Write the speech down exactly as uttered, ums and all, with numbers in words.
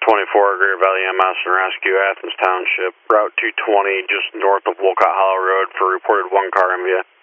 twenty-four, Greater Valley M S and Rescue, Athens Township, Route two twenty, just north of Wolcott Hollow Road for reported one car M V A.